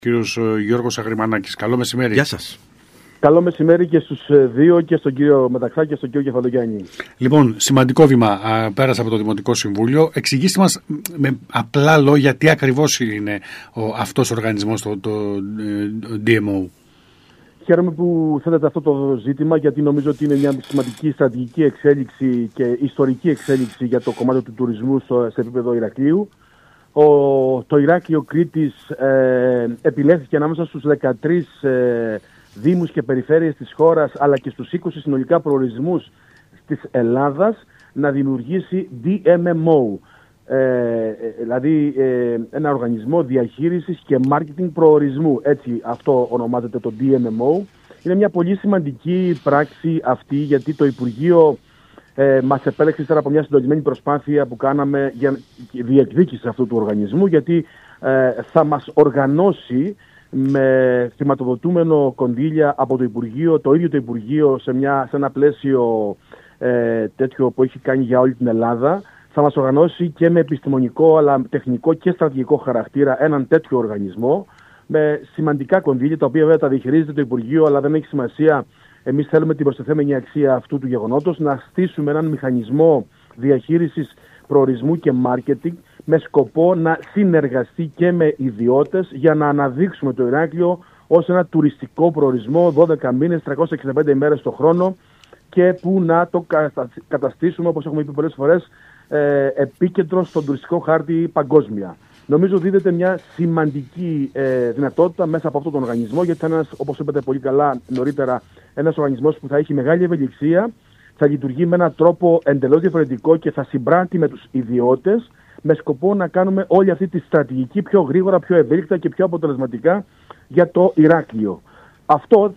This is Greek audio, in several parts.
Κύριος Γιώργος Αγριμανάκης. Καλό μεσημέρι. Γεια σας. Καλό μεσημέρι και στους δύο, και στον κύριο Μεταξά και στον κύριο Κεφαλογιάννη. Λοιπόν, σημαντικό βήμα πέρασε από το Δημοτικό Συμβούλιο. Εξηγήστε μας με απλά λόγια τι ακριβώς είναι αυτός ο οργανισμός, το DMO. Χαίρομαι που θέτετε αυτό το ζήτημα, γιατί νομίζω ότι είναι μια σημαντική στρατηγική εξέλιξη και ιστορική εξέλιξη για το κομμάτι του τουρισμού σε επίπεδο Ηρακλείου. Το Ηράκλειο Κρήτης επιλέχθηκε ανάμεσα στους 13 δήμους και περιφέρειες της χώρας, αλλά και στους 20 συνολικά προορισμούς της Ελλάδας, να δημιουργήσει DMMO, δηλαδή ένα οργανισμό διαχείρισης και marketing προορισμού. Έτσι αυτό ονομάζεται το DMMO. Είναι μια πολύ σημαντική πράξη αυτή, γιατί το Υπουργείο μας επέλεξε ύστερα από μια συντονισμένη προσπάθεια που κάναμε για διεκδίκηση αυτού του οργανισμού, γιατί θα μας οργανώσει με χρηματοδοτούμενο κονδύλια από το Υπουργείο, το ίδιο το Υπουργείο, σε ένα πλαίσιο τέτοιο που έχει κάνει για όλη την Ελλάδα. Θα μας οργανώσει και με επιστημονικό, αλλά τεχνικό και στρατηγικό χαρακτήρα έναν τέτοιο οργανισμό, με σημαντικά κονδύλια, τα οποία βέβαια τα διαχειρίζεται το Υπουργείο, αλλά δεν έχει σημασία. Εμείς θέλουμε την προστιθέμενη αξία αυτού του γεγονότος, να στήσουμε έναν μηχανισμό διαχείρισης προορισμού και marketing, με σκοπό να συνεργαστεί και με ιδιώτες για να αναδείξουμε το Ηράκλειο ως ένα τουριστικό προορισμό 12 μήνες, 365 ημέρες το χρόνο, και που να το καταστήσουμε, όπως έχουμε πει πολλές φορές, επίκεντρο στον τουριστικό χάρτη παγκόσμια. Νομίζω δίδεται μια σημαντική δυνατότητα μέσα από αυτόν τον οργανισμό, γιατί θα είναι, όπως είπατε πολύ καλά νωρίτερα, ένας οργανισμός που θα έχει μεγάλη ευελιξία, θα λειτουργεί με έναν τρόπο εντελώς διαφορετικό και θα συμπράττει με τους ιδιώτες, με σκοπό να κάνουμε όλη αυτή τη στρατηγική πιο γρήγορα, πιο ευέλικτα και πιο αποτελεσματικά για το Ηράκλειο. Αυτό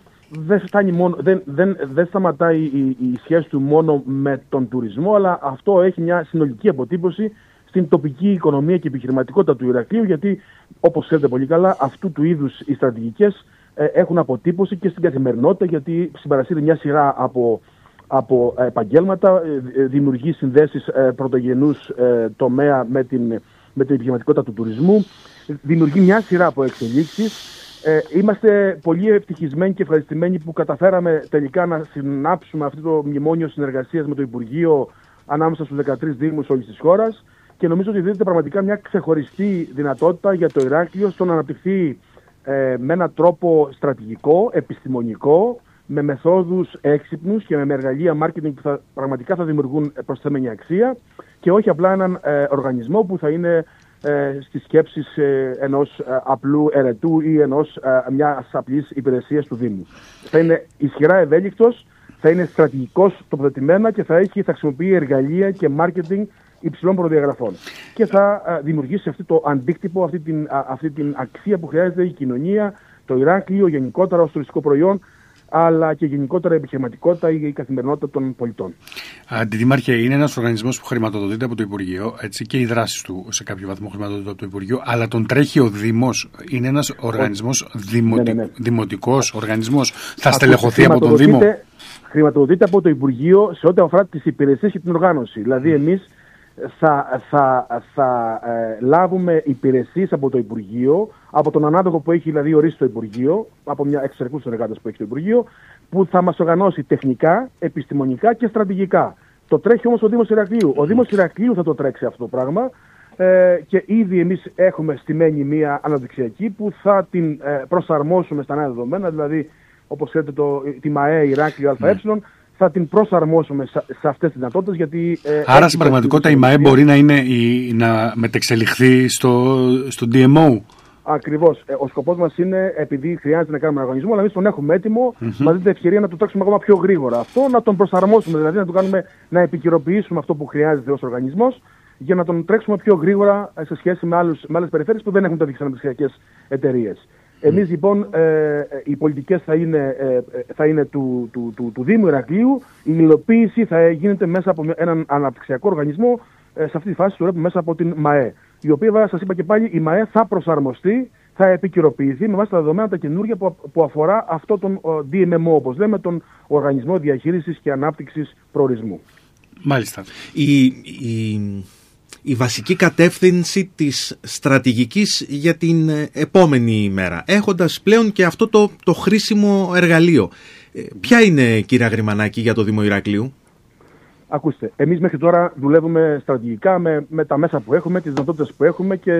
δεν σταματάει η σχέση του μόνο με τον τουρισμό, αλλά αυτό έχει μια συνολική αποτύπωση στην τοπική οικονομία και επιχειρηματικότητα του Ηρακλείου, γιατί, όπως ξέρετε πολύ καλά, αυτού του είδους οι στρατηγικές έχουν αποτύπωση και στην καθημερινότητα, γιατί συμπαρασύρει μια σειρά από επαγγέλματα, δημιουργεί συνδέσεις πρωτογενούς τομέα με την επιχειρηματικότητα του τουρισμού, δημιουργεί μια σειρά από εξελίξεις. Είμαστε πολύ ευτυχισμένοι και ευχαριστημένοι που καταφέραμε τελικά να συνάψουμε αυτό το μνημόνιο συνεργασίας με το Υπουργείο ανάμεσα στους 13 δήμους όλης της χώρας, και νομίζω ότι δίδεται πραγματικά μια ξεχωριστή δυνατότητα για το Ηράκλειο στο να αναπτυχθεί με έναν τρόπο στρατηγικό, επιστημονικό, με μεθόδους έξυπνους και με εργαλεία marketing που πραγματικά θα δημιουργούν προσθέμενη αξία, και όχι απλά έναν οργανισμό που θα είναι στις σκέψεις ενός απλού ερετού ή μιας απλής υπηρεσίας του Δήμου. Θα είναι ισχυρά ευέλικτος, θα είναι στρατηγικός τοποθετημένα και θα χρησιμοποιεί εργαλεία και marketing υψηλών προδιαγραφών. Και θα δημιουργήσει αυτό το αντίκτυπο, αυτή την αξία που χρειάζεται η κοινωνία, το Ηράκλειο γενικότερα ως τουριστικό προϊόν, αλλά και γενικότερα η επιχειρηματικότητα ή η καθημερινότητα των πολιτών. Αντιδήμαρχε, είναι ένας οργανισμός που χρηματοδοτείται από το Υπουργείο, έτσι, και οι δράσεις του σε κάποιο βαθμό χρηματοδοτείται από το Υπουργείο, αλλά τον τρέχει ο Δήμος. Είναι ένας οργανισμός δημοτικός οργανισμός. Θα στελεχωθεί από τον Δήμο. Χρηματοδοτείται από το Υπουργείο σε ό,τι αφορά τις υπηρεσίες και την οργάνωση. Δηλαδή, εμείς θα λάβουμε υπηρεσίες από το Υπουργείο, από τον ανάδοχο που έχει δηλαδή ορίσει το Υπουργείο, από μια εξαιρετικούς συνεργάτες που έχει το Υπουργείο, που θα μας οργανώσει τεχνικά, επιστημονικά και στρατηγικά. Το τρέχει όμως ο Δήμος Ηρακλείου. Ο Δήμος Ηρακλείου θα το τρέξει αυτό το πράγμα, και ήδη εμείς έχουμε στημένη μια αναδειξιακή που θα την προσαρμόσουμε στα νέα δεδομένα, δηλαδή όπως ξέρετε τη ΜΑΕ Ηράκλειο ΑΕ, θα την προσαρμόσουμε σε αυτές τις δυνατότητες, γιατί... Άρα στην πραγματικότητα η ΜΑΕ μπορεί να μετεξελιχθεί στο DMO. Ακριβώς. Ο σκοπός μας είναι, επειδή χρειάζεται να κάνουμε ένα οργανισμό, αλλά εμείς τον έχουμε έτοιμο, μας δίνεται ευκαιρία να το τρέξουμε ακόμα πιο γρήγορα. Αυτό, να τον προσαρμόσουμε, δηλαδή να επικαιροποιήσουμε αυτό που χρειάζεται ως οργανισμός, για να τον τρέξουμε πιο γρήγορα σε σχέση με άλλες περιφέρειες που δεν έχουν τέτοιες αναπτυξιακές εταιρείες. Εμείς λοιπόν, οι πολιτικές θα είναι του Δήμου Ηρακλείου, η υλοποίηση θα γίνεται μέσα από έναν αναπτυξιακό οργανισμό, σε αυτή τη φάση του μέσα από την ΜΑΕ. Η οποία, βέβαια, σας είπα και πάλι, η ΜΑΕ θα προσαρμοστεί, θα επικαιροποιηθεί με βάση τα δεδομένα τα καινούργια που αφορά αυτό τον DMMO, όπως λέμε, τον Οργανισμό Διαχείρισης και Ανάπτυξης Προορισμού. Μάλιστα. η βασική κατεύθυνση της στρατηγικής για την επόμενη ημέρα, έχοντας πλέον και αυτό το χρήσιμο εργαλείο. Ποια είναι, κύριε Αγριμανάκη, για το Δήμο Ηρακλείου? Ακούστε, εμείς μέχρι τώρα δουλεύουμε στρατηγικά με τα μέσα που έχουμε, τις δυνατότητες που έχουμε και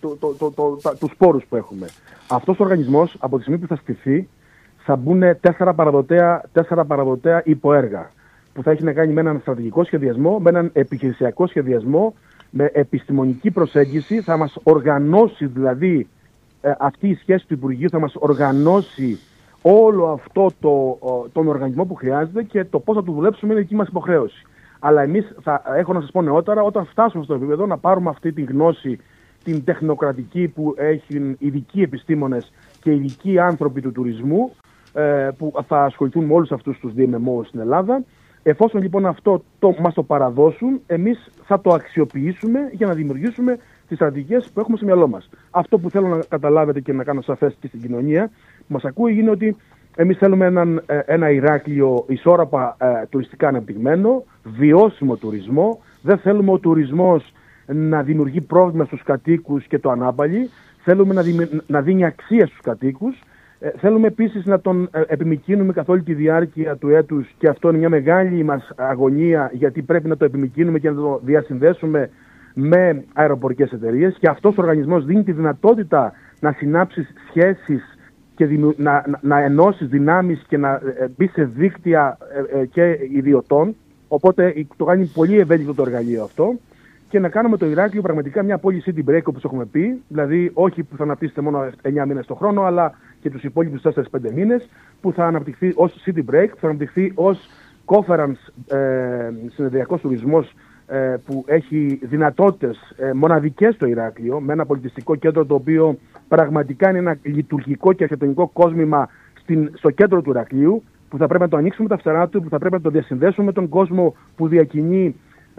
τους πόρους που έχουμε. Αυτός ο οργανισμός, από τη στιγμή που θα στηθεί, θα μπουν 4 παραδοτέα υποέργα, που θα έχει να κάνει με έναν στρατηγικό σχεδιασμό, με έναν επιχειρησιακό σχεδιασμό, με επιστημονική προσέγγιση. Θα μας οργανώσει, δηλαδή, αυτή η σχέση του Υπουργείου θα μας οργανώσει όλο αυτό τον οργανισμό που χρειάζεται, και το πώς θα του δουλέψουμε είναι δική μας υποχρέωση. Αλλά εμείς, έχω να σας πω νεότερα, όταν φτάσουμε στο επίπεδο, να πάρουμε αυτή τη γνώση, την τεχνοκρατική που έχουν ειδικοί επιστήμονες και ειδικοί άνθρωποι του τουρισμού, που θα ασχοληθούν με όλους αυτούς τους DMMO στην Ελλάδα. Εφόσον λοιπόν αυτό μας το παραδώσουν, εμείς θα το αξιοποιήσουμε για να δημιουργήσουμε τις στρατηγικές που έχουμε στο μυαλό μας. Αυτό που θέλω να καταλάβετε και να κάνω σαφές και στην κοινωνία που μας ακούει είναι ότι εμείς θέλουμε ένα Ηράκλειο ισόρροπα τουριστικά αναπτυγμένο, βιώσιμο τουρισμό. Δεν θέλουμε ο τουρισμός να δημιουργεί πρόβλημα στους κατοίκους και το ανάπαλι. Θέλουμε να δίνει αξία στους κατοίκους. Θέλουμε επίσης να τον επιμικρύνουμε καθ' όλη τη διάρκεια του έτους, και αυτό είναι μια μεγάλη μας αγωνία, γιατί πρέπει να το επιμικρύνουμε και να το διασυνδέσουμε με αεροπορικές εταιρείες, και αυτός ο οργανισμός δίνει τη δυνατότητα να συνάψεις σχέσεις και να ενώσεις δυνάμεις και να μπει σε δίκτυα και ιδιωτών. Οπότε το κάνει πολύ ευέλικτο το εργαλείο αυτό, και να κάνουμε το Ηράκλειο πραγματικά μια πόλη city break, όπως έχουμε πει, δηλαδή όχι που θα αναπτύσσεται μόνο 9 μήνες το χρόνο, αλλά και τους υπόλοιπους 4-5 μήνες, που θα αναπτυχθεί ως city break, που θα αναπτυχθεί ως conference συνεδριακός τουρισμός, που έχει δυνατότητες μοναδικές στο Ηράκλειο, με ένα πολιτιστικό κέντρο το οποίο πραγματικά είναι ένα λειτουργικό και αρχιτεκτονικό κόσμημα στο κέντρο του Ηρακλείου, που θα πρέπει να το ανοίξουμε τα φτερά του, που θα πρέπει να το διασυνδέσουμε με τον κόσμο που διακινεί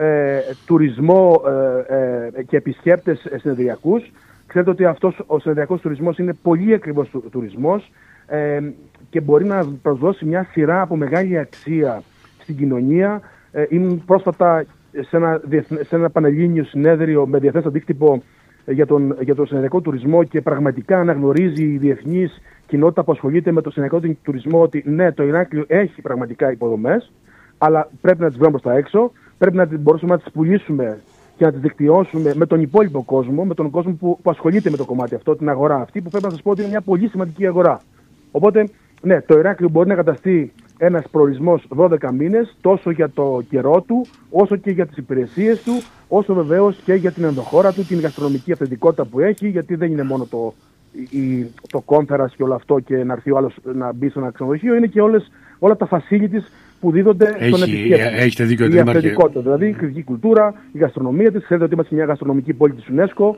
τουρισμό και επισκέπτες συνεδριακούς. Ξέρετε ότι αυτός ο συνεδριακός τουρισμός είναι πολύ ακριβώς τουρισμός, και μπορεί να προσδώσει μια σειρά από μεγάλη αξία στην κοινωνία. Ήμουν πρόσφατα σε ένα πανελλήνιο συνέδριο με διεθνές αντίκτυπο για τον συνεδριακό τουρισμό, και πραγματικά αναγνωρίζει η διεθνής κοινότητα που ασχολείται με το συνεδριακό τουρισμό ότι ναι, το Ηράκλειο έχει πραγματικά υποδομές, αλλά πρέπει να τις βρούμε προς τα έξω, πρέπει να μπορούμε να τις πουλήσουμε και να τις δικτυώσουμε με τον υπόλοιπο κόσμο, με τον κόσμο που ασχολείται με το κομμάτι αυτό, την αγορά αυτή, που πρέπει να σας πω ότι είναι μια πολύ σημαντική αγορά. Οπότε, ναι, το Ηράκλειο μπορεί να καταστεί ένας προορισμός 12 μήνες, τόσο για το καιρό του, όσο και για τις υπηρεσίες του, όσο βεβαίως και για την ενδοχώρα του, την γαστρονομική αυθεντικότητα που έχει, γιατί δεν είναι μόνο το κόμφερας και όλο αυτό και να έρθει ο άλλος να μπει σε ένα ξενοδοχείο, είναι και όλα τα facilities που δίδονται στον επισκέπτη. Έχετε δίκιο, η αυθεντικότητα, δηλαδή η κριτική κουλτούρα, η γαστρονομία της. Ξέρετε ότι είμαστε μια γαστρονομική πόλη της UNESCO,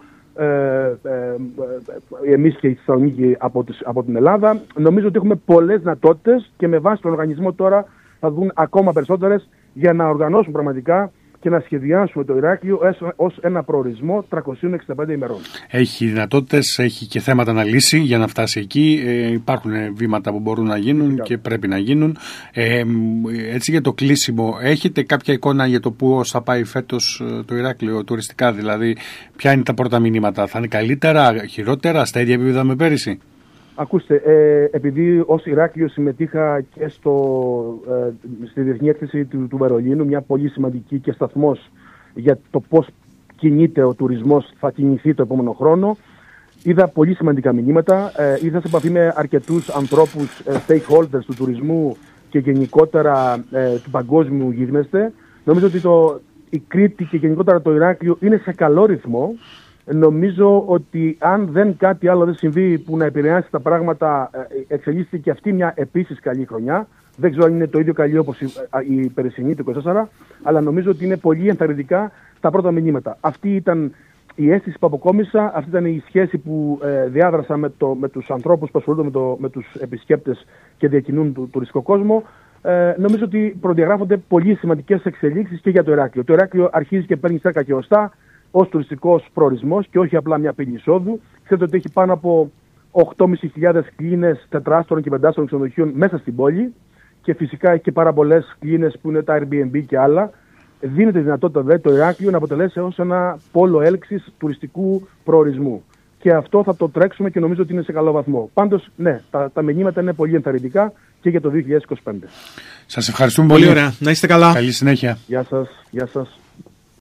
εμείς και η Θεσσαλονίκη από την Ελλάδα. Νομίζω ότι έχουμε πολλές δυνατότητες, και με βάση τον οργανισμό τώρα θα δουν ακόμα περισσότερες, για να οργανώσουν πραγματικά και να σχεδιάσουμε το Ηράκλειο ως ένα προορισμό 365 ημερών. Έχει δυνατότητες, έχει και θέματα να λύσει για να φτάσει εκεί. Υπάρχουν βήματα που μπορούν να γίνουν και πρέπει να γίνουν. Έτσι, για το κλείσιμο, έχετε κάποια εικόνα για το πώς θα πάει φέτος το Ηράκλειο τουριστικά? Δηλαδή, ποια είναι τα πρώτα μηνύματα? Θα είναι καλύτερα, χειρότερα, στα ίδια επίπεδα με πέρυσι? Ακούστε, επειδή ως Ηράκλειο συμμετείχα και στη Διεθνή Έκθεση του Βερολίνου, μια πολύ σημαντική και σταθμός για το πώς κινείται ο τουρισμός, θα κινηθεί το επόμενο χρόνο, είδα πολύ σημαντικά μηνύματα. Ήρθα σε επαφή με αρκετούς ανθρώπους, stakeholders του τουρισμού και γενικότερα του παγκόσμιου γίγνεσθε. Νομίζω ότι η Κρήτη και γενικότερα το Ηράκλειο είναι σε καλό ρυθμό. Νομίζω ότι αν κάτι άλλο δεν συμβεί που να επηρεάσει τα πράγματα, εξελίσσεται και αυτή μια επίσης καλή χρονιά. Δεν ξέρω αν είναι το ίδιο καλή όπως η περσινή του 24, αλλά νομίζω ότι είναι πολύ ενθαρρυντικά τα πρώτα μηνύματα. Αυτή ήταν η αίσθηση που αποκόμισα, αυτή ήταν η σχέση που διάδρασα με τους ανθρώπους που ασχολούνται με τους επισκέπτες και διακινούν του τουριστικό κόσμο. Νομίζω ότι προδιαγράφονται πολύ σημαντικές εξελίξεις και για το Ηράκλειο. Το Ηράκλειο αρχίζει και παίρνει στέρκα και οστά ως τουριστικός προορισμός και όχι απλά μια πύλη εισόδου. Ξέρετε ότι έχει πάνω από 8.500 κλίνες τετράστορων και πεντάστορων ξενοδοχείων μέσα στην πόλη, και φυσικά έχει και πάρα πολλές κλίνες που είναι τα Airbnb και άλλα. δίνεται δυνατότητα το Ηράκλειο να αποτελέσει ως ένα πόλο έλξης τουριστικού προορισμού. Και αυτό θα το τρέξουμε και νομίζω ότι είναι σε καλό βαθμό. Πάντως, ναι, τα μηνύματα είναι πολύ ενθαρρυντικά και για το 2025. Σας ευχαριστούμε πολύ. Πολύ ωραία. Να είστε καλά. Καλή συνέχεια. Γεια σας. Γεια σας.